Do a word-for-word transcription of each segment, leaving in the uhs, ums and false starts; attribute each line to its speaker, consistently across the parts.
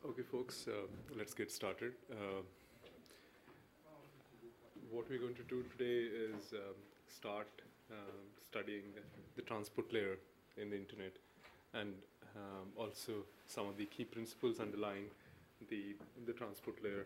Speaker 1: Okay, folks, uh, let's get started. Uh, what we're going to do today is um, start um, studying the transport layer in the internet, and um, also some of the key principles underlying the the transport layer.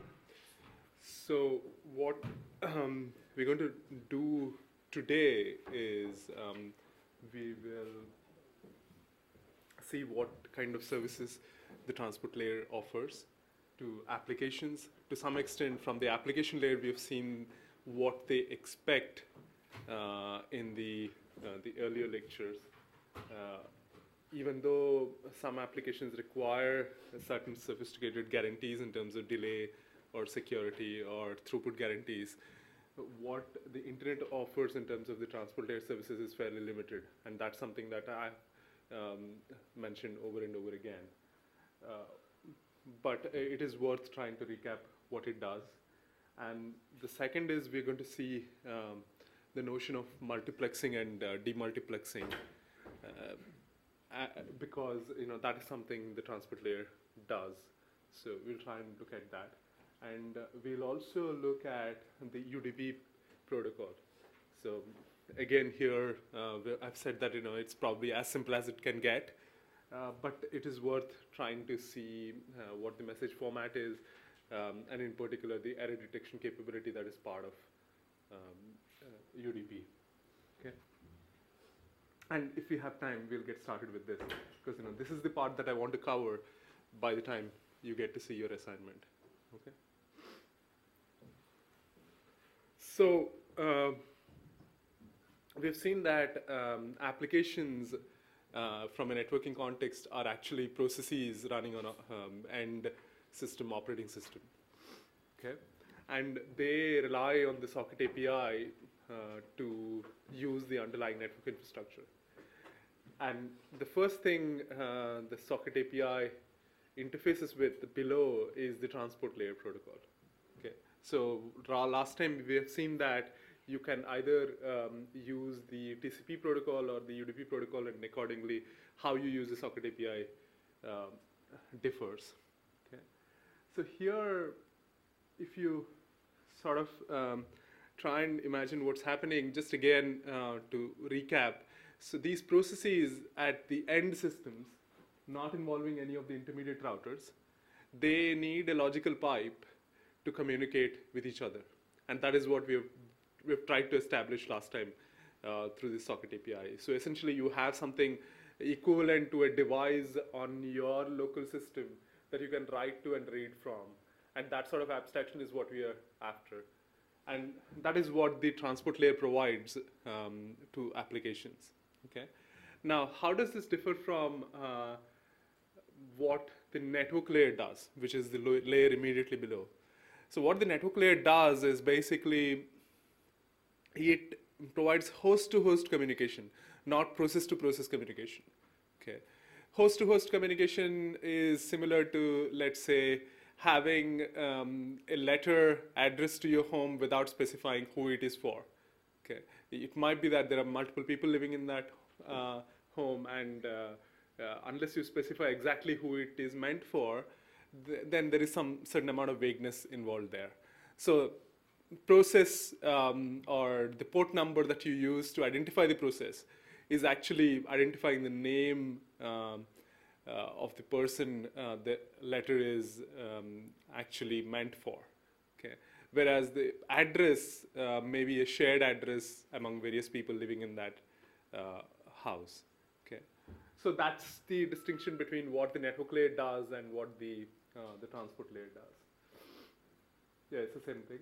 Speaker 1: So what um, we're going to do today is um, we will see what kind of services the transport layer offers to applications. To some extent, from the application layer, we have seen what they expect uh, in the uh, the earlier lectures. Uh, even though some applications require certain sophisticated guarantees in terms of delay or security or throughput guarantees, what the internet offers in terms of the transport layer services is fairly limited, and that's something that I've um, mentioned over and over again. Uh, but it is worth trying to recap what it does. And the second is we're going to see um, the notion of multiplexing and uh, demultiplexing, uh, uh, because you know that is something the transport layer does. So we'll try and look at that. And uh, we'll also look at the U D P protocol. So again, here uh, I've said that you know it's probably as simple as it can get, uh, but it is worth trying to see uh, what the message format is, um, and in particular the error detection capability that is part of um, uh, U D P. Okay. And if we have time, we'll get started with this, because you know this is the part that I want to cover by the time you get to see your assignment. Okay. So uh, we've seen that um, applications uh, from a networking context are actually processes running on a um, end system operating system. Okay, and they rely on the socket A P I uh, to use the underlying network infrastructure. And the first thing uh, the socket A P I interfaces with below is the transport layer protocol. Okay, so last time we have seen that you can either um, use the T C P protocol or the U D P protocol, and accordingly how you use the socket A P I um, differs. Okay, so here, if you sort of um, try and imagine what's happening, just again uh, to recap, so these processes at the end systems, not involving any of the intermediate routers, they need a logical pipe to communicate with each other. And that is what we've, we've tried to establish last time uh, through the socket A P I. So essentially you have something equivalent to a device on your local system that you can write to and read from. And that sort of abstraction is what we are after. And that is what the transport layer provides um, to applications. Okay. Now, how does this differ from uh, what the network layer does, which is the layer immediately below? So what the network layer does is basically it provides host-to-host communication, not process-to-process communication. Okay. Host-to-host communication is similar to, let's say, having um, a letter addressed to your home without specifying who it is for. Okay. It might be that there are multiple people living in that uh, home, and uh, uh, unless you specify exactly who it is meant for, th then there is some certain amount of vagueness involved there. So process um, or the port number that you use to identify the process is actually identifying the name um, uh, of the person uh, the letter is um, actually meant for. Okay. Whereas the address uh, may be a shared address among various people living in that uh, house. Okay. So that's the distinction between what the network layer does and what the, uh, the transport layer does. Yeah, it's the same thing.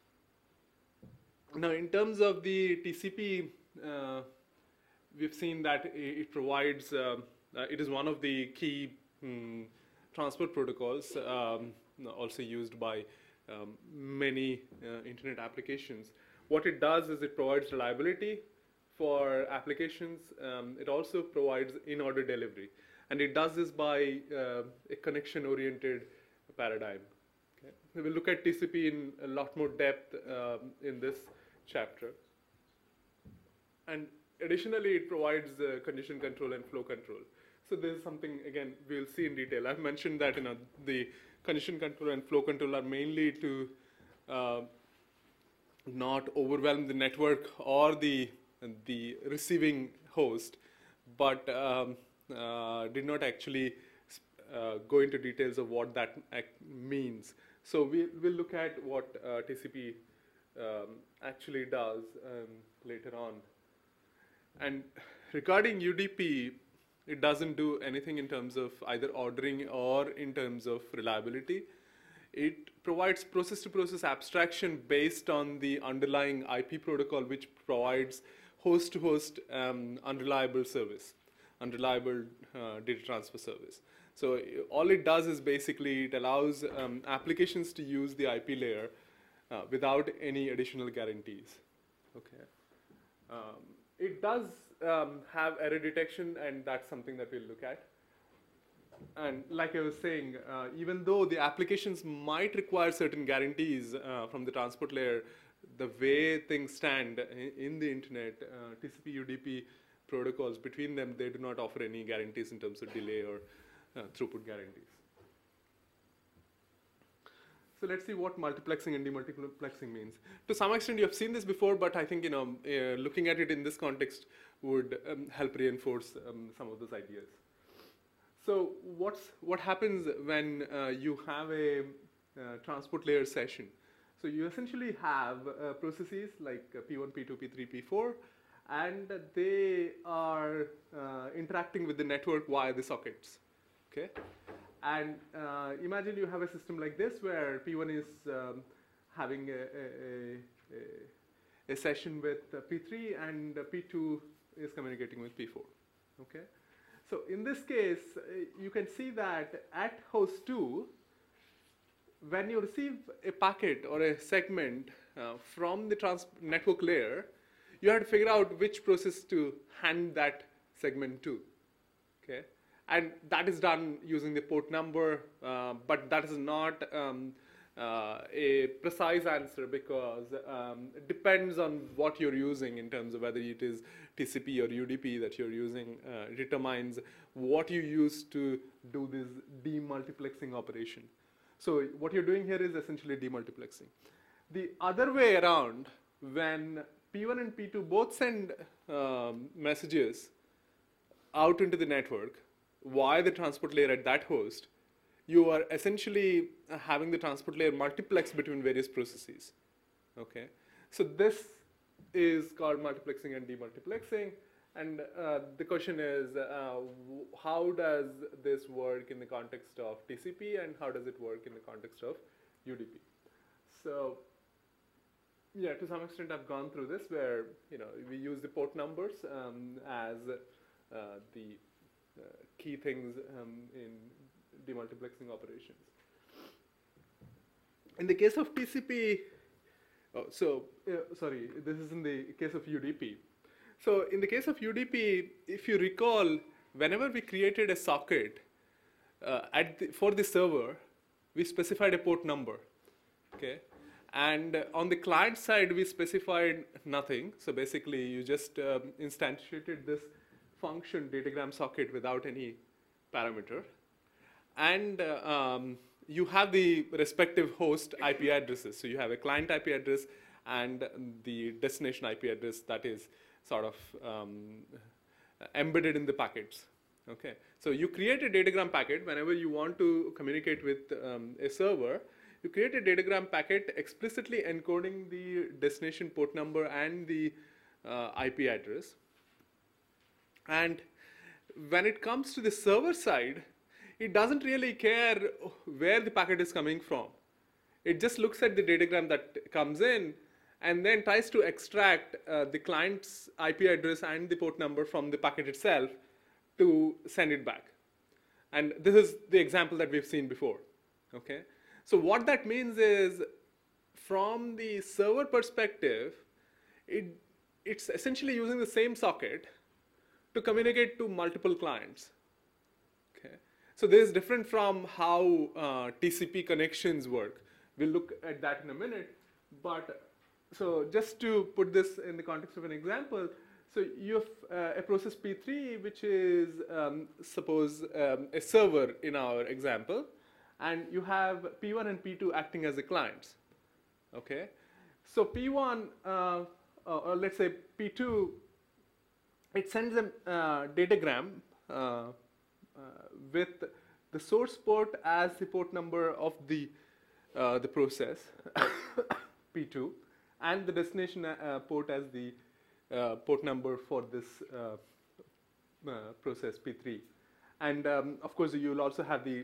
Speaker 1: Now, in terms of the T C P, uh, we've seen that it provides, um, uh, it is one of the key um, transport protocols, um, also used by um, many uh, internet applications. What it does is it provides reliability for applications. Um, it also provides in-order delivery. And it does this by uh, a connection-oriented paradigm. Okay. We will look at T C P in a lot more depth um, in this chapter. And additionally, it provides uh, condition control and flow control. So this is something, again, we'll see in detail. I've mentioned that, you know, the condition control and flow control are mainly to uh, not overwhelm the network or the, the receiving host, but um, uh, did not actually uh, go into details of what that means. So we will look at what uh, T C P um, actually does um, later on. And regarding U D P, it doesn't do anything in terms of either ordering or in terms of reliability. It provides process-to-process abstraction based on the underlying I P protocol, which provides host-to-host um, unreliable service, unreliable uh, data transfer service. So all it does is basically it allows um, applications to use the I P layer uh, without any additional guarantees. Okay. Um, it does um, have error detection, and that's something that we'll look at. And like I was saying, uh, even though the applications might require certain guarantees uh, from the transport layer, the way things stand in, in the internet, uh, T C P U D P protocols, between them, they do not offer any guarantees in terms of delay or uh, throughput guarantees. So let's see what multiplexing and demultiplexing means. To some extent, you have seen this before, but I think, you know, uh, looking at it in this context would um, help reinforce um, some of those ideas. So what's, what happens when uh, you have a uh, transport layer session? So you essentially have uh, processes like uh, P one, P two, P three, P four, and they are uh, interacting with the network via the sockets. Okay? And uh, imagine you have a system like this where P one is um, having a, a, a, a session with uh, P three, and uh, P two is communicating with P four. Okay? So in this case, uh, you can see that at host two, when you receive a packet or a segment uh, from the trans network layer, you have to figure out which process to hand that segment to. Okay? And that is done using the port number, uh, but that is not um, uh, a precise answer, because um, it depends on what you're using in terms of whether it is T C P or U D P that you're using. Uh, determines what you use to do this demultiplexing operation. So what you're doing here is essentially demultiplexing. The other way around, when P one and P two both send um, messages out into the network via the transport layer at that host, you are essentially having the transport layer multiplex between various processes. Okay, so this is called multiplexing and demultiplexing, and uh, the question is, uh, how does this work in the context of T C P, and how does it work in the context of U D P? So, yeah, to some extent, I've gone through this where, you know, we use the port numbers um, as uh, the uh, key things um, in demultiplexing operations. In the case of T C P, oh, so uh, sorry, this is in the case of U D P. So in the case of U D P, if you recall, whenever we created a socket uh, at the, for the server, we specified a port number. Okay. And uh, on the client side, we specified nothing. So basically, you just um, instantiated this function datagram socket without any parameter. And uh, um, you have the respective host I P addresses. So you have a client I P address and the destination I P address that is sort of um, embedded in the packets. Okay. So you create a datagram packet whenever you want to communicate with um, a server. You create a datagram packet explicitly encoding the destination port number and the uh, I P address. And when it comes to the server side, it doesn't really care where the packet is coming from. It just looks at the datagram that comes in and then tries to extract uh, the client's I P address and the port number from the packet itself to send it back. And this is the example that we've seen before. Okay? So what that means is, from the server perspective, it, it's essentially using the same socket to communicate to multiple clients. Okay? So this is different from how uh, T C P connections work. We'll look at that in a minute. But so just to put this in the context of an example, So you have uh, a process P three, which is, um, suppose, um, a server in our example, and you have P one and P two acting as the clients. Okay, so P one, uh, or let's say P two, it sends a uh, datagram uh, uh, with the source port as the port number of the uh, the process P two, and the destination uh, port as the uh, port number for this uh, uh, process P three. And um, of course, you'll also have the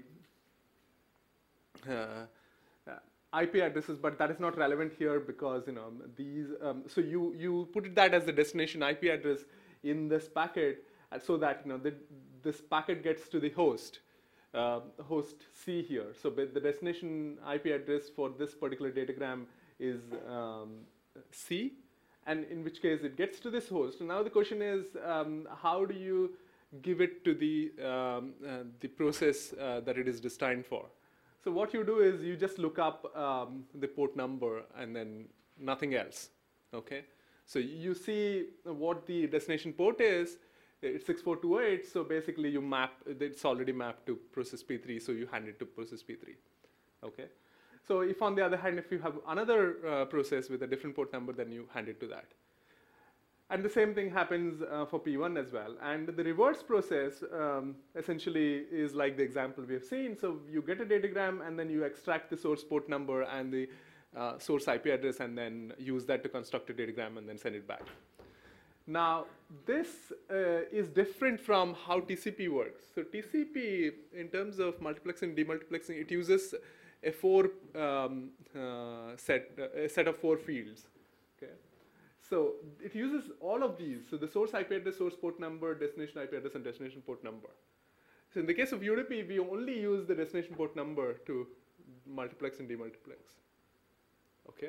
Speaker 1: uh, uh, I P addresses, but that is not relevant here because, you know, these. Um, so you you put that as the destination I P address in this packet, uh, so that, you know, the, this packet gets to the host. Uh, host C here. So the destination I P address for this particular datagram is um, C, and in which case it gets to this host. And now the question is, um, how do you give it to the um, uh, the process uh, that it is destined for? So what you do is you just look up um, the port number and then nothing else. Okay. So you see what the destination port is. It's six four two eight, so basically you map, it's already mapped to process P three, so you hand it to process P three. Okay. So if on the other hand, if you have another uh, process with a different port number, then you hand it to that. And the same thing happens uh, for P one as well. And the reverse process um, essentially is like the example we have seen. So you get a datagram and then you extract the source port number and the uh, source I P address and then use that to construct a datagram and then send it back. Now, this uh, is different from how T C P works. So T C P, in terms of multiplexing, demultiplexing, it uses a four um, uh, set, uh, a set of four fields. Okay, so it uses all of these. So the source I P address, source port number, destination I P address, and destination port number. So in the case of U D P, we only use the destination port number to multiplex and demultiplex. Okay.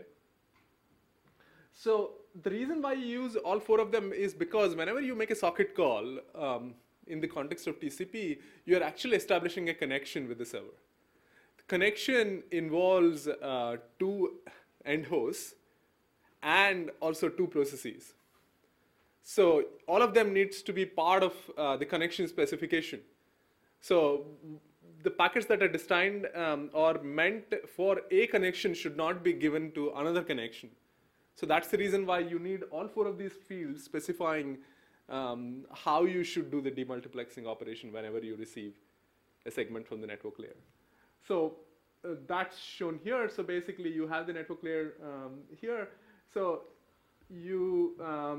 Speaker 1: So the reason why you use all four of them is because whenever you make a socket call um, in the context of T C P, you are actually establishing a connection with the server. The connection involves uh, two end hosts and also two processes. So all of them needs to be part of uh, the connection specification. So the packets that are destined um, or meant for a connection should not be given to another connection. So that's the reason why you need all four of these fields specifying um, how you should do the demultiplexing operation whenever you receive a segment from the network layer. So uh, that's shown here. So basically you have the network layer um, here. So you, um,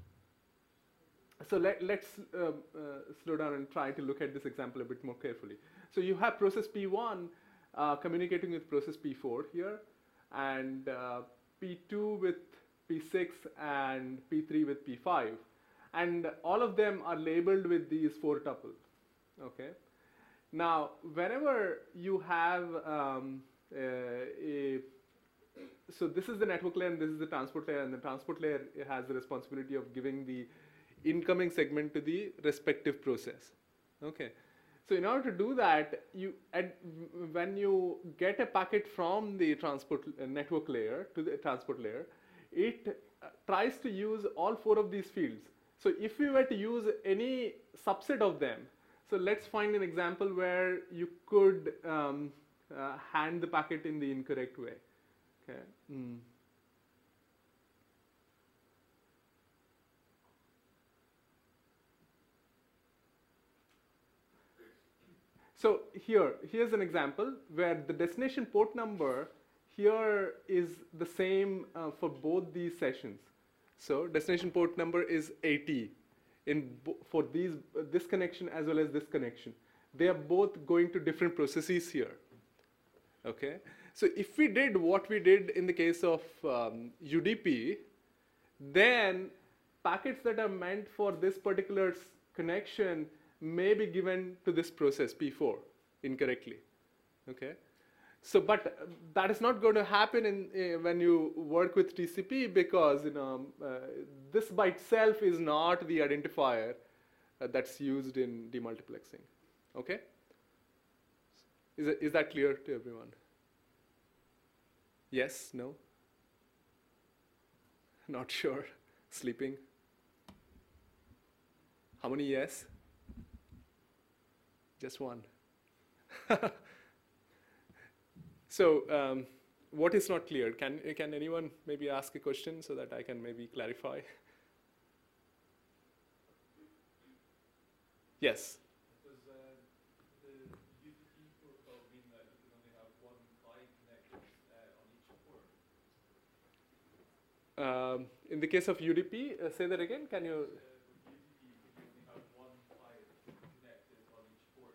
Speaker 1: so let, let's uh, uh, slow down and try to look at this example a bit more carefully. So you have process P one uh, communicating with process P four here, and uh, P two with P six and P three with P five, and all of them are labeled with these four tuples. Okay. Now, whenever you have um, a, a so this is the network layer and this is the transport layer, and the transport layer has the responsibility of giving the incoming segment to the respective process. Okay. So in order to do that, you at, when you get a packet from the transport uh, network layer to the transport layer, it uh, tries to use all four of these fields. So if we were to use any subset of them, so let's find an example where you could um, uh, hand the packet in the incorrect way. Okay. Mm. So here, here's an example where the destination port number here is the same uh, for both these sessions. So destination port number is eighty in for these uh, this connection as well as this connection. They are both going to different processes here. Okay. So if we did what we did in the case of um, U D P, then packets that are meant for this particular connection may be given to this process P four incorrectly. Okay. So, but uh, that is not going to happen in uh, when you work with T C P, because you know uh, this by itself is not the identifier uh, that's used in demultiplexing. Okay. Is it, is that clear to everyone? Yes? No? Not sure? Sleeping? How many yes? Just one. So um, what is not clear? Can, can anyone maybe ask a question so that I can maybe clarify? Yes.
Speaker 2: Does uh, the U D P protocol mean that you can only have one client connected uh, on each port?
Speaker 1: Um, in the case of U D P, uh, say that again. Can you?
Speaker 2: Uh, with U D P, you can only have one client connected on each port.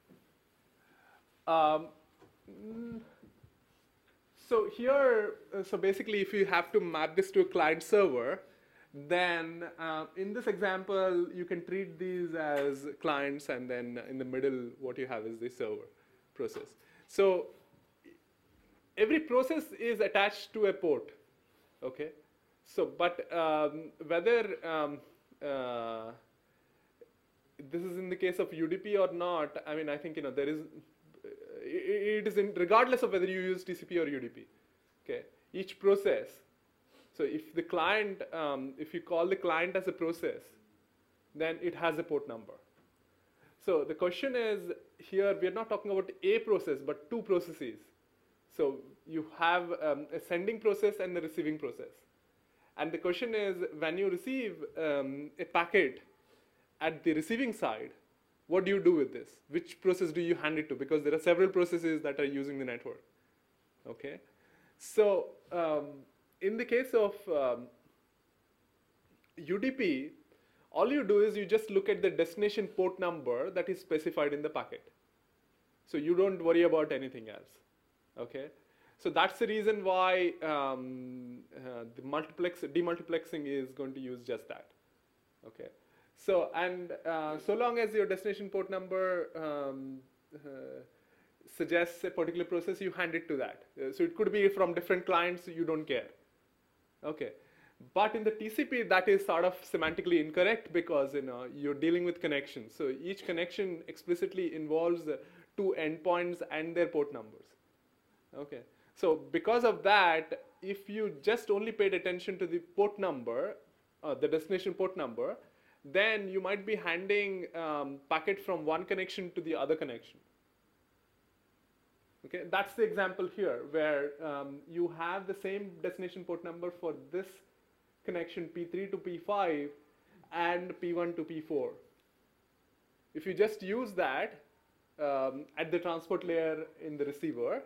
Speaker 1: Um, mm, so here, uh, so basically, if you have to map this to a client server, then uh, in this example, you can treat these as clients, and then in the middle, what you have is the server process. So every process is attached to a port, okay? So, but um, whether um, uh, this is in the case of U D P or not, I mean, I think, you know, there is, it, it is in, regardless of whether you use T C P or U D P, okay? Each process, so if the client, um, if you call the client as a process, then it has a port number. So the question is, here we are not talking about a process, but two processes. So you have um, a sending process and a receiving process. And the question is, when you receive um, a packet at the receiving side, what do you do with this? Which process do you hand it to? Because there are several processes that are using the network, okay? So um, in the case of um, U D P, all you do is you just look at the destination port number that is specified in the packet. So you don't worry about anything else, okay? So that's the reason why um, uh, the multiplex, demultiplexing is going to use just that, okay? So, and uh, so long as your destination port number um, uh, suggests a particular process, you hand it to that. Uh, so it could be from different clients, you don't care, okay? But in the T C P, that is sort of semantically incorrect because, you know, you're dealing with connections. So each connection explicitly involves uh, two endpoints and their port numbers, okay? So because of that, if you just only paid attention to the port number, uh, the destination port number, then you might be handing um, packet from one connection to the other connection. Okay, that's the example here where um, you have the same destination port number for this connection P three to P five and P one to P four. If you just use that um, at the transport layer in the receiver,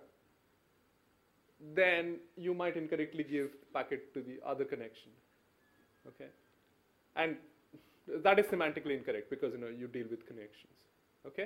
Speaker 1: then you might incorrectly give packet to the other connection, okay? And that is semantically incorrect because, you know, you deal with connections, okay?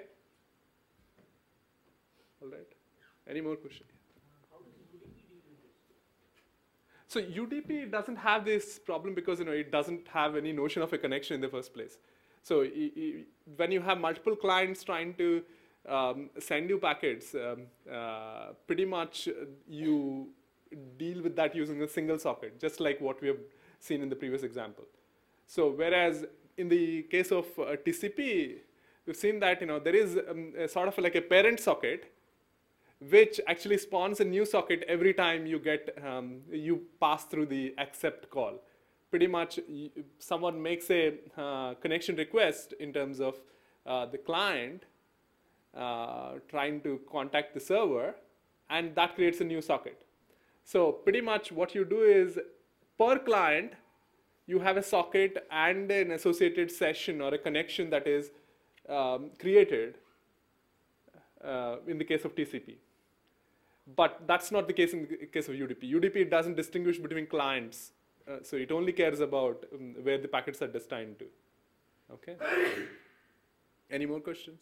Speaker 1: All right. Any more questions?
Speaker 3: How does U D P deal with this?
Speaker 1: So U D P doesn't have this problem because, you know, it doesn't have any notion of a connection in the first place. So I, I, when you have multiple clients trying to um, send you packets, um, uh, pretty much you deal with that using a single socket, just like what we have seen in the previous example. So whereas in the case of uh, T C P, we've seen that, you know, there is um, a sort of like a parent socket which actually spawns a new socket every time you get, um, you pass through the accept call. Pretty much you, someone makes a uh, connection request in terms of uh, the client uh, trying to contact the server, and that creates a new socket. So pretty much what you do is per client, you have a socket and an associated session or a connection that is um, created uh, in the case of T C P. But that's not the case in the case of U D P. U D P doesn't distinguish between clients, uh, so it only cares about um, where the packets are destined to. Okay? Any more questions?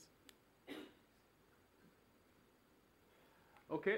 Speaker 1: Okay.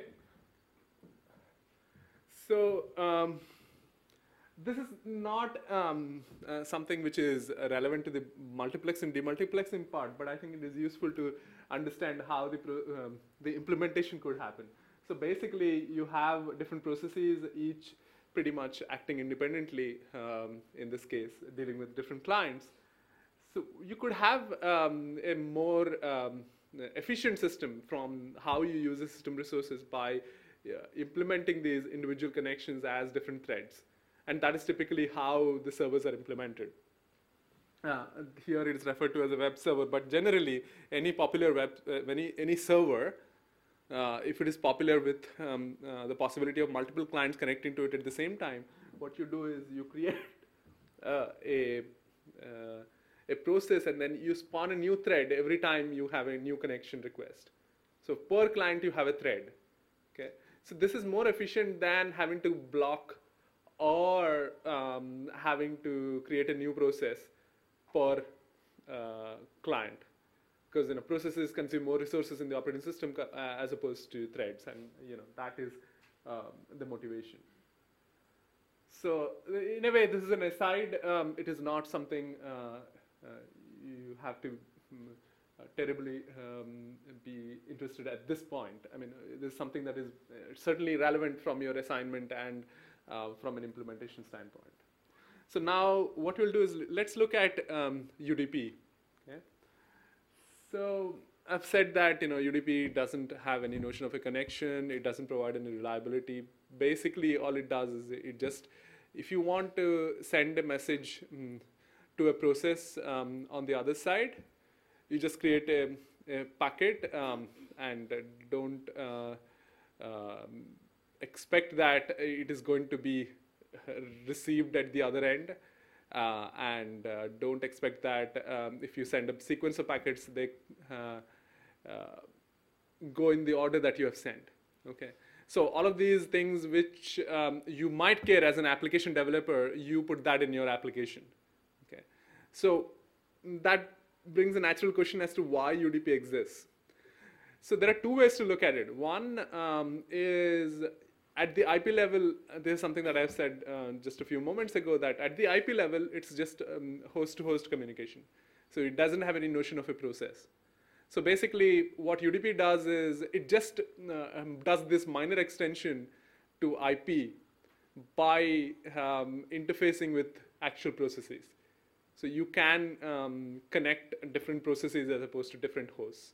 Speaker 1: So um, this is not um, uh, something which is relevant to the multiplex and demultiplexing part, but I think it is useful to understand how the, pro um, the implementation could happen. So basically, you have different processes, each pretty much acting independently, um, in this case, dealing with different clients. So you could have um, a more um, efficient system from how you use the system resources by uh, implementing these individual connections as different threads. And that is typically how the servers are implemented. Uh, here it is referred to as a web server, but generally any popular web, uh, any, any server, uh, if it is popular with um, uh, the possibility of multiple clients connecting to it at the same time, what you do is you create uh, a, uh, a process and then you spawn a new thread every time you have a new connection request. So per client you have a thread. Okay, so this is more efficient than having to block or um, having to create a new process per uh, client, because you know processes consume more resources in the operating system uh, as opposed to threads, and you know that is um, the motivation. So in a way, this is an aside. Um, it is not something uh, uh, you have to um, uh, terribly um, be interested at this point. I mean, this is something that is uh, certainly relevant from your assignment and uh, from an implementation standpoint. So now what we'll do is let's look at um, U D P. Okay? So I've said that you know U D P doesn't have any notion of a connection. It doesn't provide any reliability. Basically, all it does is it just, if you want to send a message um, to a process um, on the other side, you just create a, a packet um, and uh, don't uh, um, expect that it is going to be received at the other end, uh, and uh, don't expect that um, if you send a sequence of packets, they uh, uh, go in the order that you have sent. Okay, so all of these things which um, you might care as an application developer, you put that in your application. Okay, so that brings a natural question as to why U D P exists. So there are two ways to look at it. One um, is at the I P level, uh, there's something that I've said uh, just a few moments ago, that at the I P level, it's just um, host-to-host communication. So it doesn't have any notion of a process. So basically, what U D P does is it just uh, um, does this minor extension to I P by um, interfacing with actual processes. So you can um, connect different processes as opposed to different hosts.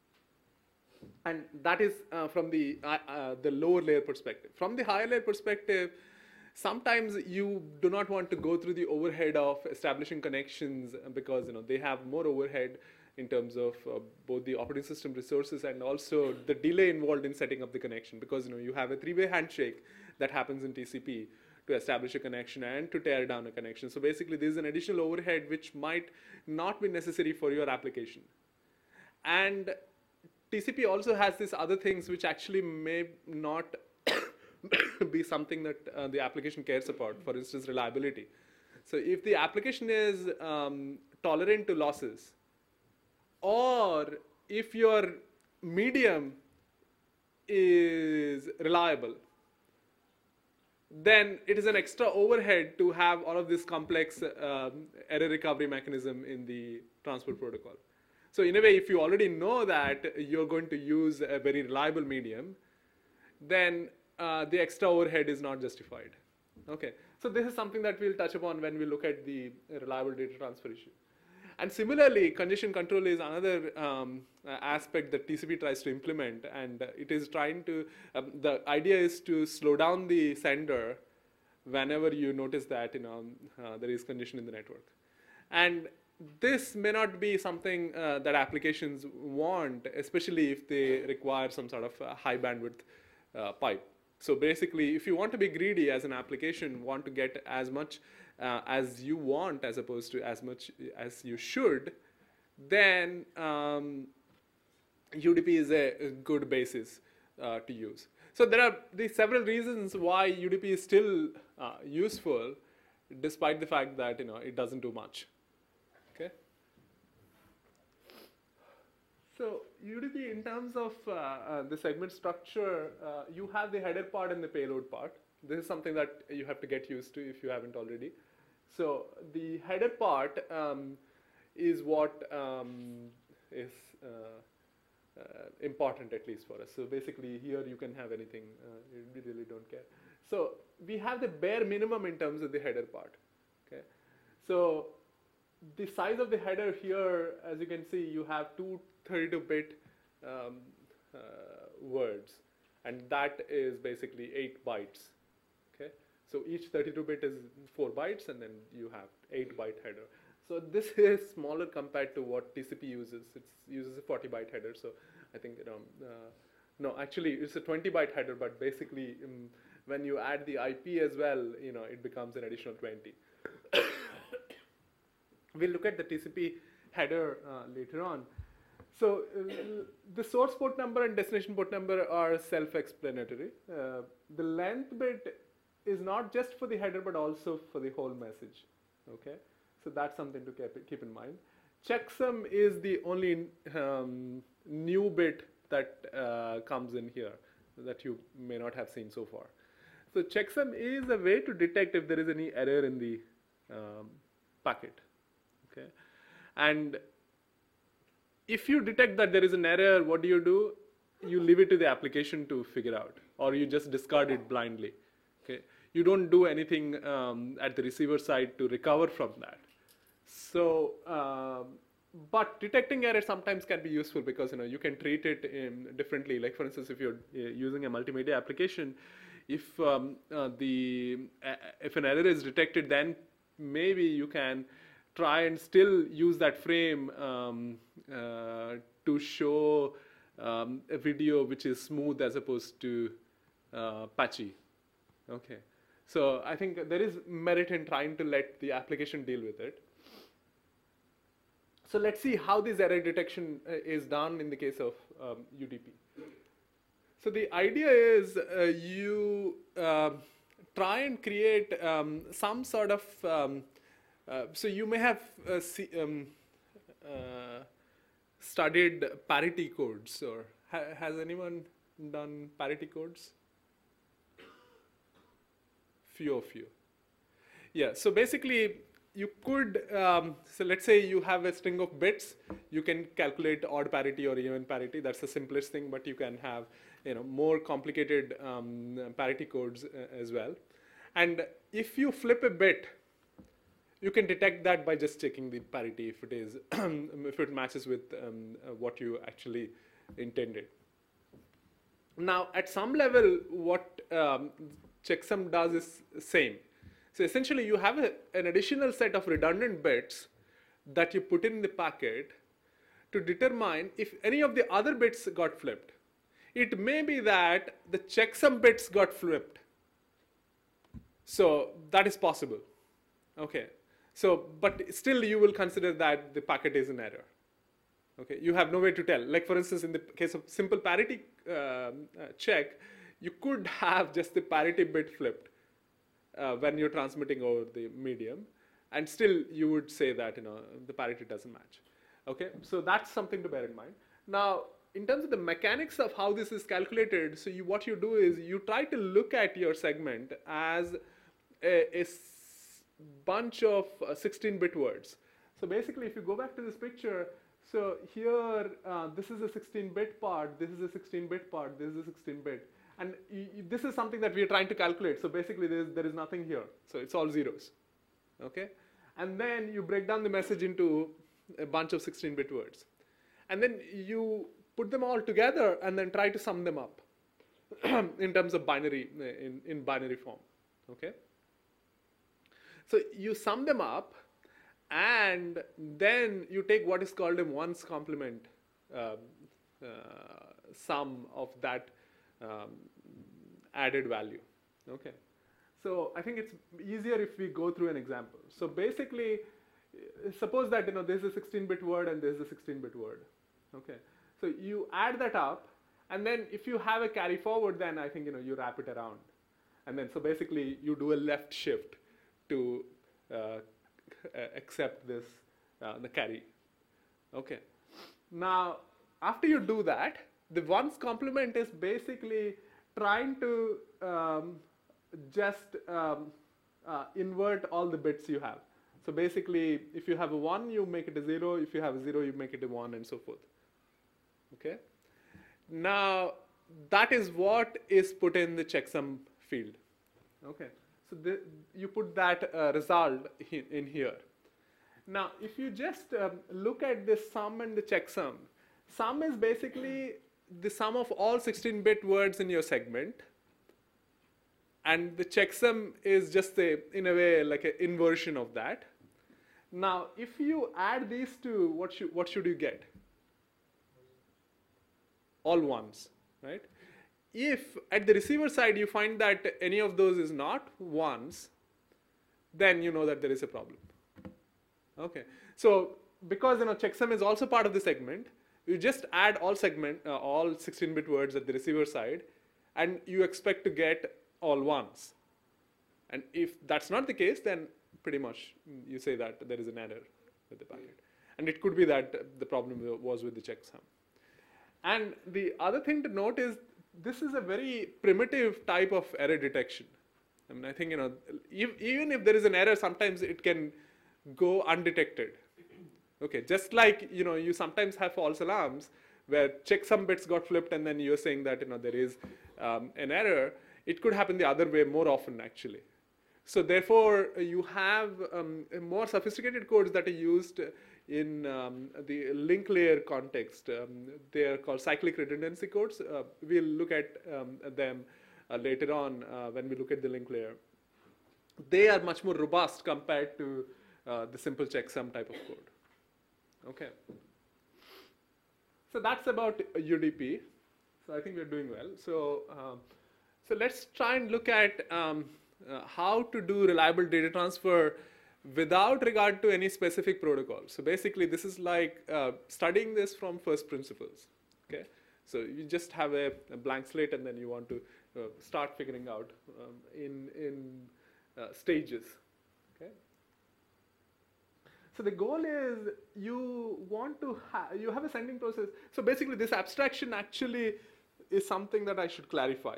Speaker 1: And that is uh, from the, uh, uh, the lower layer perspective. From the higher layer perspective, sometimes you do not want to go through the overhead of establishing connections because you know they have more overhead in terms of uh, both the operating system resources and also the delay involved in setting up the connection, because you know you have a three-way handshake that happens in T C P to establish a connection and to tear down a connection. So basically, there is an additional overhead which might not be necessary for your application. And T C P also has these other things which actually may not be something that uh, the application cares about, for instance, reliability. So if the application is um, tolerant to losses, or if your medium is reliable, then it is an extra overhead to have all of this complex um, error recovery mechanism in the transport protocol. So in a way, if you already know that you're going to use a very reliable medium, then uh, the extra overhead is not justified. Okay, so this is something that we'll touch upon when we look at the reliable data transfer issue. And similarly, congestion control is another um, aspect that T C P tries to implement, and it is trying to, um, the idea is to slow down the sender whenever you notice that you know, uh, there is congestion in the network. And this may not be something uh, that applications want, especially if they require some sort of uh, high bandwidth uh, pipe. So basically, if you want to be greedy as an application, want to get as much uh, as you want as opposed to as much as you should, then um, U D P is a, a good basis uh, to use. So there are these several reasons why U D P is still uh, useful, despite the fact that you know it doesn't do much. Okay. So U D P, in terms of uh, uh, the segment structure, uh, you have the header part and the payload part. This is something that you have to get used to if you haven't already. So the header part um, is what um, is uh, uh, important, at least for us. So basically, here you can have anything. Uh, we really don't care. So we have the bare minimum in terms of the header part. Okay. So the size of the header here, as you can see, you have two thirty-two bit um, uh, words, and that is basically eight bytes. Okay, so each thirty-two bit is four bytes, and then you have eight byte header. So this is smaller compared to what T C P uses. It uses a forty byte header. So I think, you know, uh, no, actually it's a twenty byte header, but basically um, when you add the I P as well, you know, it becomes an additional twenty. We'll look at the T C P header uh, later on. So uh, the source port number and destination port number are self-explanatory. Uh, the length bit is not just for the header, but also for the whole message. Okay, so that's something to keep, keep in mind. Checksum is the only um, new bit that uh, comes in here that you may not have seen so far. So checksum is a way to detect if there is any error in the um, packet. Okay, and if you detect that there is an error, what do you do? You leave it to the application to figure out, or you just discard it blindly. Okay, you don't do anything um, at the receiver side to recover from that. So, um, but detecting error sometimes can be useful because, you know, you can treat it in differently. Like for instance, if you're uh, using a multimedia application, if um, uh, the uh, if an error is detected, then maybe you can try and still use that frame um, uh, to show um, a video which is smooth as opposed to uh, patchy. Okay, so I think there is merit in trying to let the application deal with it. So let's see how this error detection uh, is done in the case of um, U D P. So the idea is uh, you uh, try and create um, some sort of um, Uh, so you may have uh, see, um, uh, studied parity codes, or ha has anyone done parity codes? Few of you. Yeah, so basically you could, um, so let's say you have a string of bits, you can calculate odd parity or even parity. That's the simplest thing, but you can have, you know, more complicated um, parity codes uh, as well. And if you flip a bit, you can detect that by just checking the parity if it is if it matches with um, uh, what you actually intended. Now, at some level, what um, checksum does is same. So essentially, you have a, an additional set of redundant bits that you put in the packet to determine if any of the other bits got flipped. It may be that the checksum bits got flipped. So that is possible. Okay. So, but still you will consider that the packet is an error. Okay, you have no way to tell. Like for instance, in the case of simple parity uh, uh, check, you could have just the parity bit flipped uh, when you're transmitting over the medium, and still you would say that, you know, the parity doesn't match. Okay, so that's something to bear in mind. Now, in terms of the mechanics of how this is calculated, so you, what you do is you try to look at your segment as a, a bunch of sixteen bit uh, words. So basically, if you go back to this picture, so here, uh, this is a sixteen bit part, this is a sixteen bit part, this is a sixteen bit. And y y this is something that we are trying to calculate. So basically, there is, there is nothing here. So it's all zeros. Okay? And then you break down the message into a bunch of sixteen bit words. And then you put them all together and then try to sum them up in terms of binary, in, in binary form. Okay? So you sum them up, and then you take what is called a ones complement um, uh, sum of that um, added value. Okay. So I think it's easier if we go through an example. So basically, suppose that, you know, there's a sixteen bit word and there's a sixteen bit word. Okay. So you add that up, and then if you have a carry forward, then I think, you know, you wrap it around, and then so basically you do a left shift to uh, accept this, uh, the carry. Okay. Now, after you do that, the ones complement is basically trying to um, just um, uh, invert all the bits you have. So basically, if you have a one, you make it a zero. If you have a zero, you make it a one, and so forth. Okay. Now, that is what is put in the checksum field. Okay. So the, you put that uh, result in here. Now, if you just um, look at the sum and the checksum, sum is basically the sum of all sixteen bit words in your segment, and the checksum is just a, in a way, like an inversion of that. Now, if you add these two, what should, what should you get? All ones, right? If at the receiver side you find that any of those is not ones, then you know that there is a problem. Okay, so because you know checksum is also part of the segment, you just add all segment, uh, all sixteen bit words at the receiver side, and you expect to get all ones. And if that's not the case, then pretty much you say that there is an error with the packet. And it could be that the problem was with the checksum. And the other thing to note is this is a very primitive type of error detection. I mean, I think, you know, if, even if there is an error, sometimes it can go undetected. Okay, just like, you know, you sometimes have false alarms where checksum bits got flipped and then you're saying that, you know, there is um, an error. It could happen the other way more often, actually. So therefore, you have um, more sophisticated codes that are used in um, the link layer context. Um, they are called cyclic redundancy codes. Uh, we'll look at um, them uh, later on uh, when we look at the link layer. They are much more robust compared to uh, the simple checksum type of code. Okay. So that's about U D P. So I think we're doing well. So, um, so let's try and look at um, uh, how to do reliable data transfer without regard to any specific protocol. So basically, this is like uh, studying this from first principles. Okay. So you just have a, a blank slate, and then you want to uh, start figuring out um, in in uh, stages. Okay. So the goal is you want to have, you have a sending process. So basically this abstraction actually is something that I should clarify.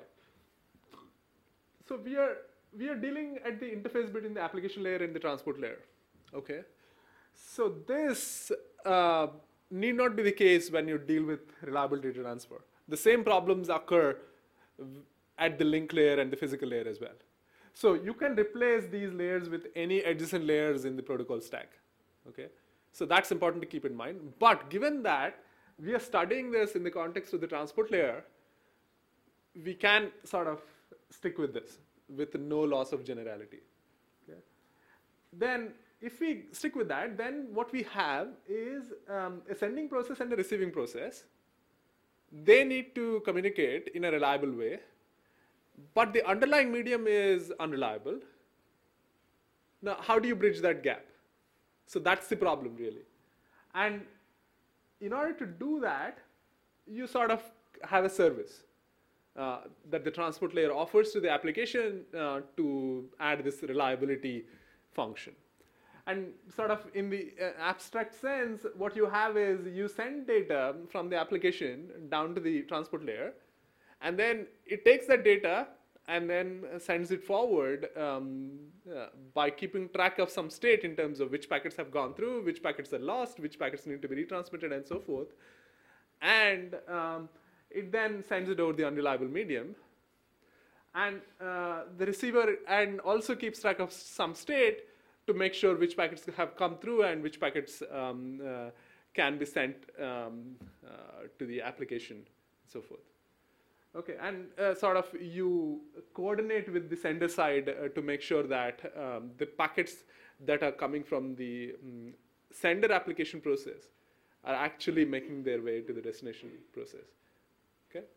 Speaker 1: So we are, we are dealing at the interface between the application layer and the transport layer, okay? So this uh, need not be the case when you deal with reliable data transfer. The same problems occur at the link layer and the physical layer as well. So you can replace these layers with any adjacent layers in the protocol stack. Okay, so that's important to keep in mind. But given that we are studying this in the context of the transport layer, we can sort of stick with this with no loss of generality. Okay. Then if we stick with that, then what we have is um, a sending process and a receiving process. They need to communicate in a reliable way, but the underlying medium is unreliable. Now, how do you bridge that gap? So that's the problem, really. And in order to do that, you sort of have a service uh, that the transport layer offers to the application uh, to add this reliability function. And sort of in the uh, abstract sense, what you have is you send data from the application down to the transport layer, and then it takes that data and then sends it forward um, uh, by keeping track of some state in terms of which packets have gone through, which packets are lost, which packets need to be retransmitted, and so forth. And um, it then sends it over the unreliable medium. And uh, the receiver and also keeps track of some state to make sure which packets have come through and which packets um, uh, can be sent um, uh, to the application, and so forth. Okay, and uh, sort of you coordinate with the sender side uh, to make sure that um, the packets that are coming from the um, sender application process are actually making their way to the destination process. Okay.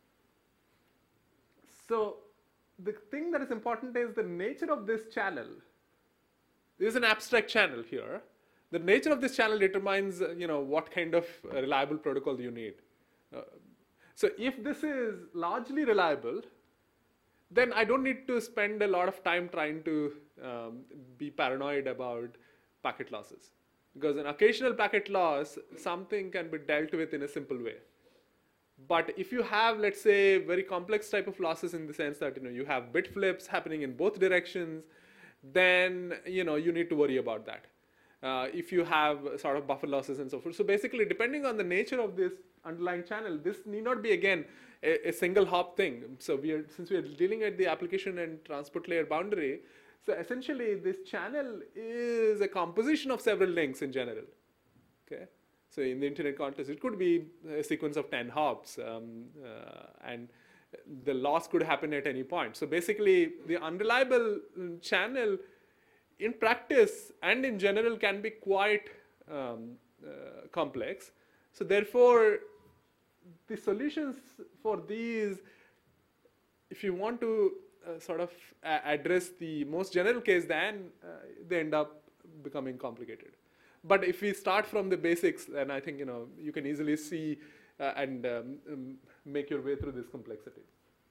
Speaker 1: So the thing that is important is the nature of this channel. There is an abstract channel here. The nature of this channel determines, uh, you know, what kind of uh, reliable protocol you need. Uh, So if this is largely reliable, then I don't need to spend a lot of time trying to um, be paranoid about packet losses. Because an occasional packet loss, something can be dealt with in a simple way. But if you have, let's say, very complex type of losses in the sense that, you know, you have bit flips happening in both directions, then, you know, you need to worry about that. Uh, if you have sort of buffer losses and so forth. So basically, depending on the nature of this underlying channel, this need not be, again, a, a single hop thing. So we are, since we are dealing at the application and transport layer boundary, so essentially this channel is a composition of several links in general. Okay. So in the internet context, it could be a sequence of ten hops, um, uh, and the loss could happen at any point. So basically, the unreliable channel in practice and in general can be quite um, uh, complex. So therefore, the solutions for these, if you want to uh, sort of a- address the most general case, then uh, they end up becoming complicated. But if we start from the basics, then I think you know you can easily see uh, and um, um, make your way through this complexity.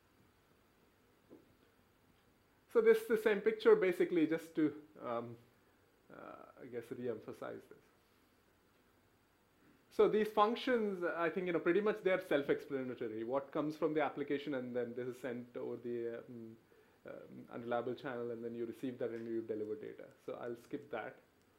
Speaker 1: So this is the same picture, basically, just to um, uh, I guess re-emphasize this. So these functions, I think, you know, pretty much they're self-explanatory. What comes from the application, and then this is sent over the um, um, unreliable channel, and then you receive that and you deliver data. So I'll skip that.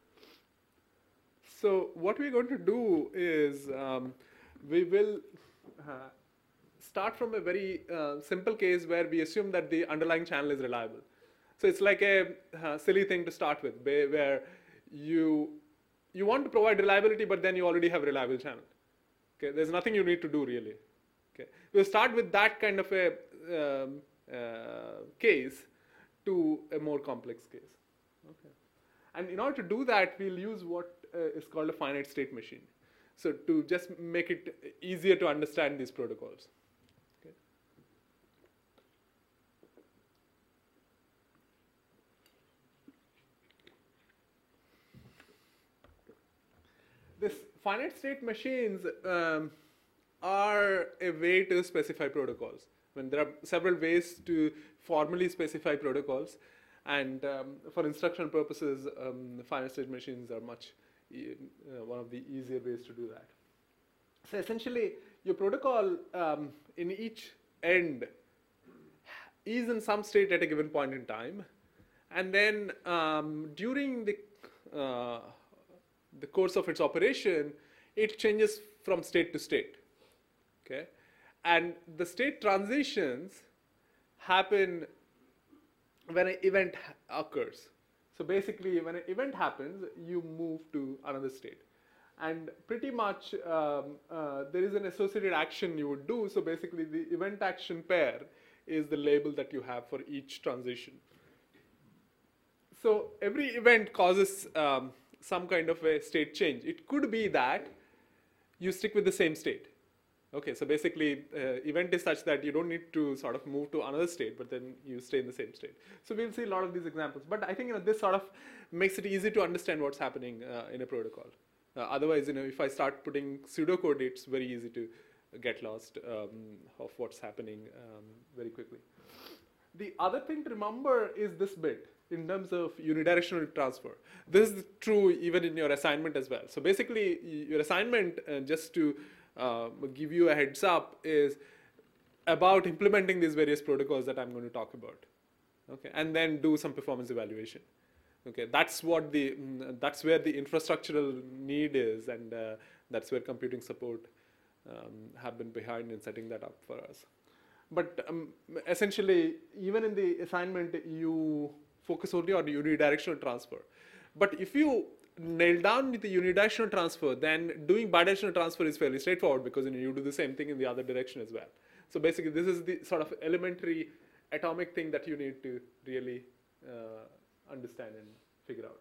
Speaker 1: So what we're going to do is um, we will uh, start from a very uh, simple case where we assume that the underlying channel is reliable. So it's like a uh, silly thing to start with, where you you want to provide reliability, but then you already have a reliable channel. Okay, there's nothing you need to do really. Okay, we'll start with that kind of a um, uh, case to a more complex case. Okay, and in order to do that, we'll use what uh, is called a finite state machine. So to just make it easier to understand these protocols. Okay. This finite state machines um, are a way to specify protocols. When there are several ways to formally specify protocols, and um, for instructional purposes, um, finite state machines are much e uh, one of the easier ways to do that. So essentially, your protocol um, in each end is in some state at a given point in time, and then um, during the uh, the course of its operation, it changes from state to state. Okay, and the state transitions happen when an event occurs. So basically, when an event happens, you move to another state. And pretty much um, uh, there is an associated action you would do. So basically, the event action pair is the label that you have for each transition. So every event causes um, some kind of a state change. It could be that you stick with the same state. Okay, so basically, uh, event is such that you don't need to sort of move to another state, but then you stay in the same state. So we'll see a lot of these examples. But I think you know this sort of makes it easy to understand what's happening uh, in a protocol. Uh, otherwise, you know, if I start putting pseudocode, it's very easy to get lost um, of what's happening um, very quickly. The other thing to remember is this bit in terms of unidirectional transfer. This is true even in your assignment as well. So basically, your assignment, uh, just to uh, give you a heads up, is about implementing these various protocols that I'm going to talk about. Okay, and then do some performance evaluation. Okay, that's what the mm, that's where the infrastructural need is, and uh, that's where computing support um, have been behind in setting that up for us. But um, essentially, even in the assignment, you focus only on unidirectional transfer. But if you nail down the unidirectional transfer, then doing bidirectional transfer is fairly straightforward, because you know, you do the same thing in the other direction as well. So basically, this is the sort of elementary atomic thing that you need to really uh, understand and figure out.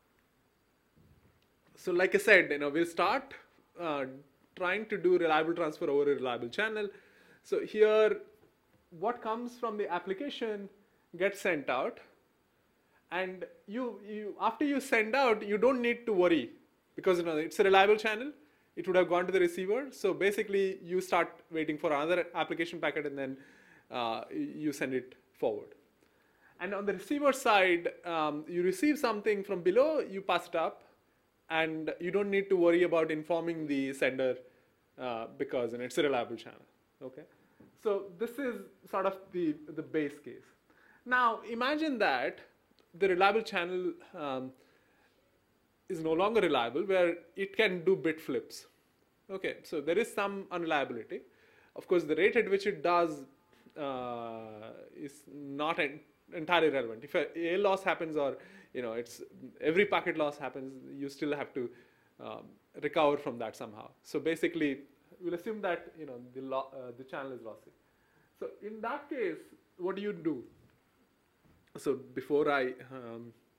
Speaker 1: So like I said, you know, we'll start uh, trying to do reliable transfer over a reliable channel. So here, what comes from the application gets sent out, and you, you after you send out, you don't need to worry, because you know it's a reliable channel. It would have gone to the receiver. So basically, you start waiting for another application packet, and then uh, you send it forward. And on the receiver side, um, you receive something from below, you pass it up, and you don't need to worry about informing the sender uh, because you know, it's a reliable channel. Okay, so this is sort of the the base case. Now imagine that the reliable channel um, is no longer reliable, where it can do bit flips. Okay, so there is some unreliability. Of course, the rate at which it does uh, is not en entirely relevant. If a, a loss happens, or you know, it's every packet loss happens, you still have to um, recover from that somehow. So basically, we'll assume that you know the lo uh, the channel is lossy. So in that case, what do you do? So before I um,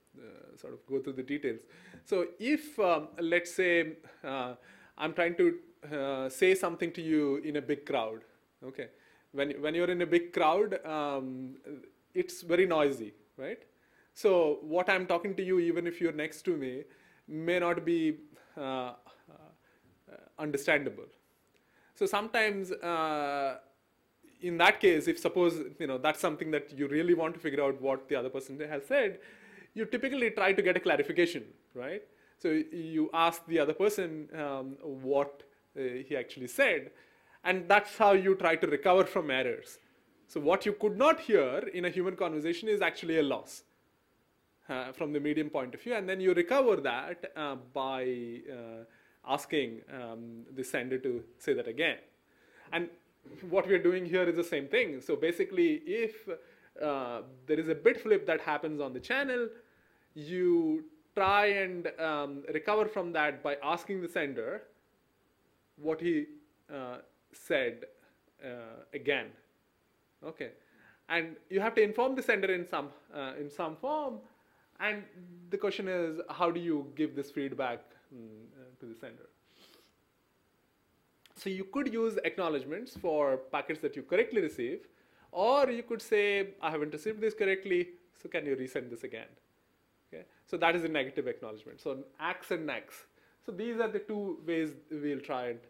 Speaker 1: uh, sort of go through the details. So if, um, let's say, uh, I'm trying to uh, say something to you in a big crowd, okay? When, when you're in a big crowd, um, it's very noisy, right? So what I'm talking to you, even if you're next to me, may not be uh, uh, understandable. So sometimes, uh, in that case, if suppose you know that's something that you really want to figure out what the other person has said, you typically try to get a clarification, right? So you ask the other person um, what uh, he actually said, and that's how you try to recover from errors. So what you could not hear in a human conversation is actually a loss uh, from the medium point of view, and then you recover that uh, by uh, asking um, the sender to say that again. And what we're doing here is the same thing. So basically, if uh, there is a bit flip that happens on the channel, you try and um, recover from that by asking the sender what he uh, said uh, again. Okay, and you have to inform the sender in some uh, in some form. And the question is, how do you give this feedback mm, uh, to the sender? So you could use acknowledgements for packets that you correctly receive, or you could say, I haven't received this correctly, so can you resend this again? Okay, so that is a negative acknowledgement. So ACKs and NACKs. So these are the two ways we'll try and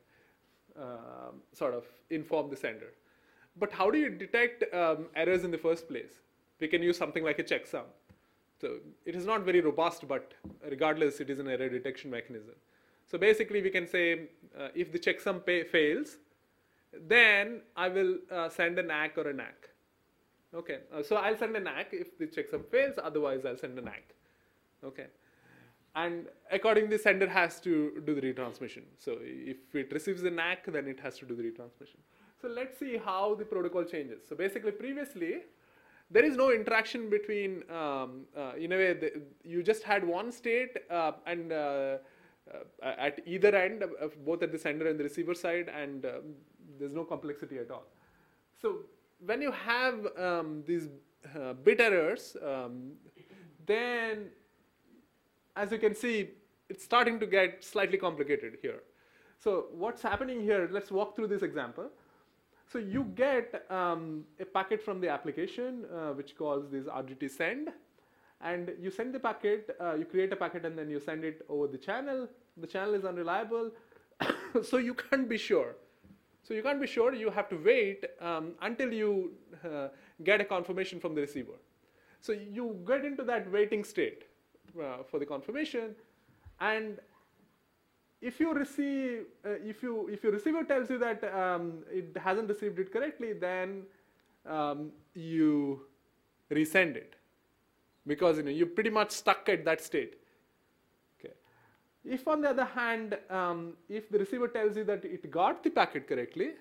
Speaker 1: um, sort of inform the sender. But how do you detect um, errors in the first place? We can use something like a checksum. So it is not very robust, but regardless, it is an error detection mechanism. So basically, we can say uh, if the checksum pay fails, then I will uh, send an ACK or an ACK. Okay, uh, so I'll send an ACK if the checksum fails. Otherwise, I'll send an ACK. Okay, and accordingly, the sender has to do the retransmission. So if it receives an ACK, then it has to do the retransmission. So let's see how the protocol changes. So basically, previously, there is no interaction between, um, uh, in a way, the, you just had one state uh, and uh, uh, at either end, uh, both at the sender and the receiver side, and um, there's no complexity at all. So when you have um, these uh, bit errors, um, then as you can see, it's starting to get slightly complicated here. So what's happening here, let's walk through this example. So you get um, a packet from the application, uh, which calls this R G T send, and you send the packet, uh, you create a packet and then you send it over the channel. The channel is unreliable, so you can't be sure. So you can't be sure, you have to wait um, until you uh, get a confirmation from the receiver. So you get into that waiting state uh, for the confirmation, and if you receive, uh, if you if your receiver tells you that um, it hasn't received it correctly, then um, you resend it, because you know you're pretty much stuck at that state. Okay. If on the other hand, um, if the receiver tells you that it got the packet correctly,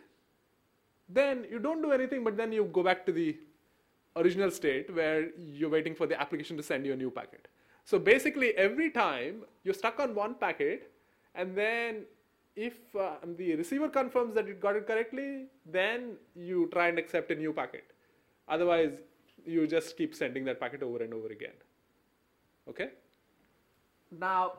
Speaker 1: then you don't do anything, but then you go back to the original state where you're waiting for the application to send you a new packet. So basically, every time you're stuck on one packet, and then if uh, the receiver confirms that it got it correctly, then you try and accept a new packet. Otherwise, you just keep sending that packet over and over again. Okay? Now,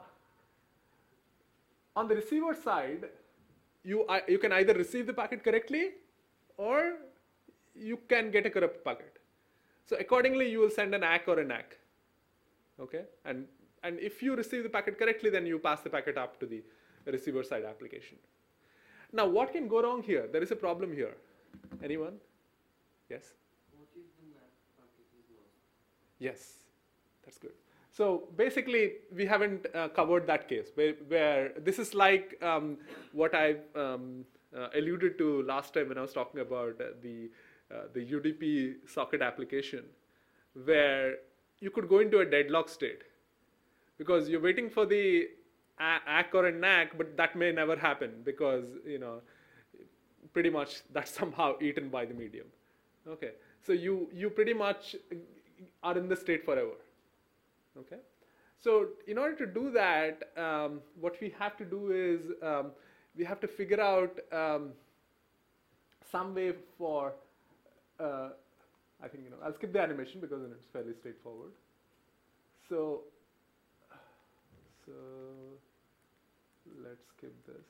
Speaker 1: on the receiver side, you, uh, you can either receive the packet correctly, or you can get a corrupt packet. So accordingly, you will send an ACK or an ACK. Okay? And And if you receive the packet correctly, then you pass the packet up to the receiver side application. Now, what can go wrong here? There is a problem here. Anyone? Yes?
Speaker 3: What if the map packet is lost?
Speaker 1: Yes, that's good. So basically, we haven't uh, covered that case, where, where this is like um, what I um, uh, alluded to last time when I was talking about uh, the, uh, the U D P socket application, where you could go into a deadlock state, because you're waiting for the ACK or a NACK, but that may never happen, because you know, pretty much that's somehow eaten by the medium. Okay, so you you pretty much are in the state forever. Okay, so in order to do that, um, what we have to do is um, we have to figure out um, some way for. Uh, I think you know I'll skip the animation because it's fairly straightforward. So, so let's skip this.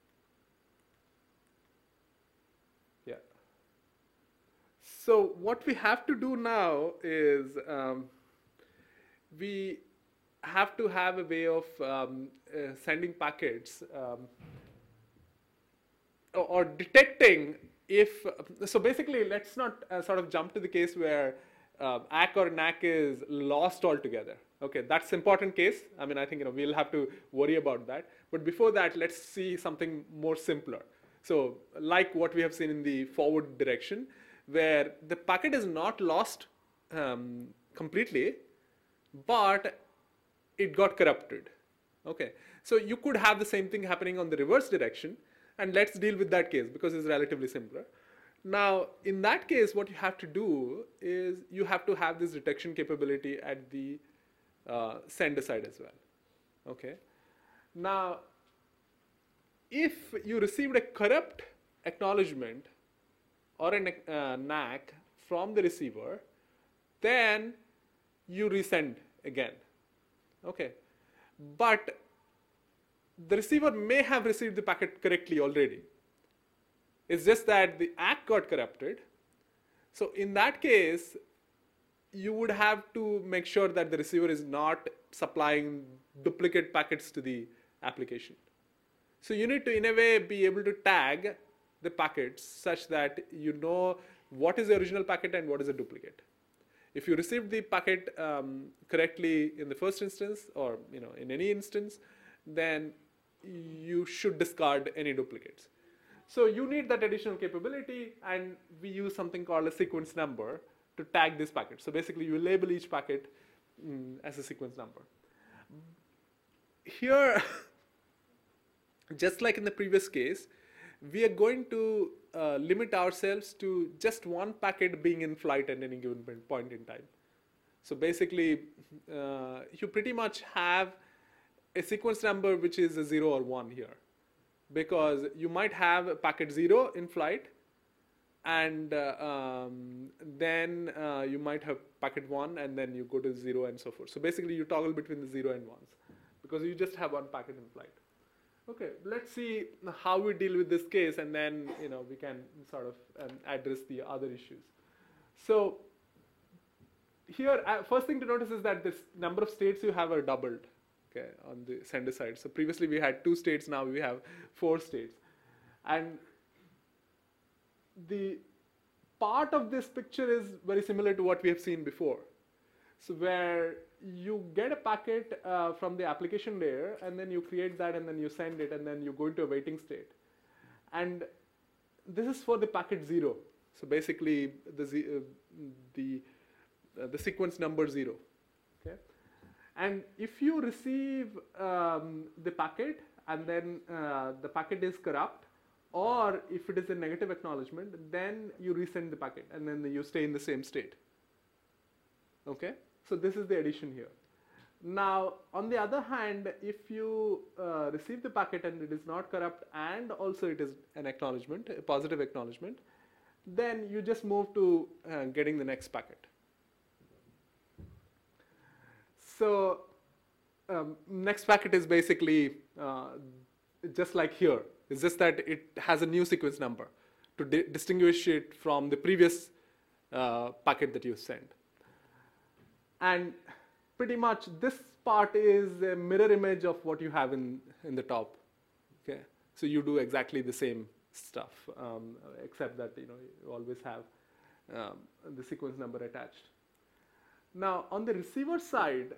Speaker 1: Yeah. So what we have to do now is um, we have to have a way of um, uh, sending packets um, or, or detecting if, so basically let's not uh, sort of jump to the case where uh, A C K or N A C is lost altogether. Okay, that's important case. I mean, I think you know we'll have to worry about that. But before that, let's see something more simpler. So like what we have seen in the forward direction, where the packet is not lost um, completely, but it got corrupted. Okay, so you could have the same thing happening on the reverse direction, and let's deal with that case because it's relatively simpler. Now, in that case, what you have to do is you have to have this detection capability at the uh, sender side as well. Okay, now if you received a corrupt acknowledgement or an uh, N A C from the receiver, then you resend again. Okay, but the receiver may have received the packet correctly already. It's just that the A C got corrupted. So in that case, you would have to make sure that the receiver is not supplying duplicate packets to the application. So you need to, in a way, be able to tag the packets such that you know what is the original packet and what is a duplicate. If you received the packet um, correctly in the first instance, or you know in any instance, then you should discard any duplicates. So you need that additional capability, and we use something called a sequence number to tag this packet. So basically, you label each packet mm, as a sequence number. Here, just like in the previous case, we are going to uh, limit ourselves to just one packet being in flight at any given point in time. So basically, uh, you pretty much have a sequence number which is a zero or one here, because you might have a packet zero in flight, and uh, um, then uh, you might have packet one, and then you go to zero and so forth. So basically, you toggle between the zero and ones because you just have one packet in flight. Okay, let's see how we deal with this case, and then you know we can sort of um, address the other issues. So here, uh, first thing to notice is that this number of states you have are doubled. Okay, on the sender side. So previously we had two states, now we have four states. And the part of this picture is very similar to what we have seen before. So where you get a packet uh, from the application layer, and then you create that, and then you send it, and then you go into a waiting state. And this is for the packet zero. So basically the, uh, the, uh, the sequence number zero. Okay. And if you receive um, the packet and then uh, the packet is corrupt, or if it is a negative acknowledgement, then you resend the packet and then you stay in the same state. Okay, so this is the addition here. Now, on the other hand, if you uh, receive the packet and it is not corrupt and also it is an acknowledgement, a positive acknowledgement, then you just move to uh, getting the next packet. So um, next packet is basically uh, just like here. It's just that it has a new sequence number to di distinguish it from the previous uh, packet that you sent. And pretty much this part is a mirror image of what you have in, in the top. Okay, so you do exactly the same stuff, um, except that you know you always have um, the sequence number attached. Now on the receiver side,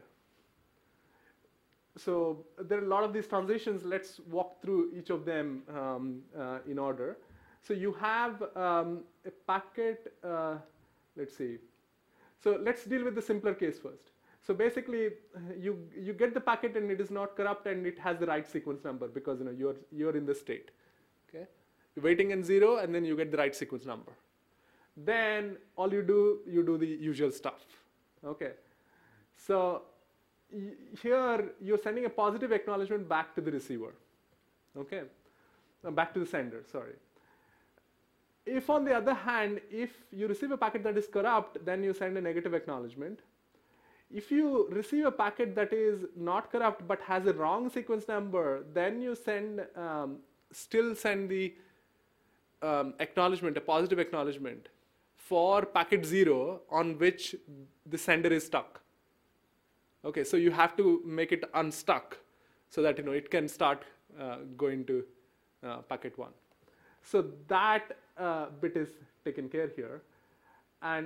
Speaker 1: so there are a lot of these transitions. Let's walk through each of them um, uh, in order. So you have um, a packet, uh, let's see. So let's deal with the simpler case first. So basically, you you get the packet and it is not corrupt and it has the right sequence number because you know you're you're in the state. Okay, you're waiting in zero and then you get the right sequence number. Then all you do you do the usual stuff. Okay, so here you're sending a positive acknowledgement back to the receiver. Okay, uh, back to the sender. Sorry. If on the other hand, if you receive a packet that is corrupt, then you send a negative acknowledgement. If you receive a packet that is not corrupt but has a wrong sequence number, then you send um, still send the um, acknowledgement, a positive acknowledgement for packet zero on which the sender is stuck. Okay, so you have to make it unstuck so that you know it can start uh, going to uh, packet one. So that uh, bit is taken care here, and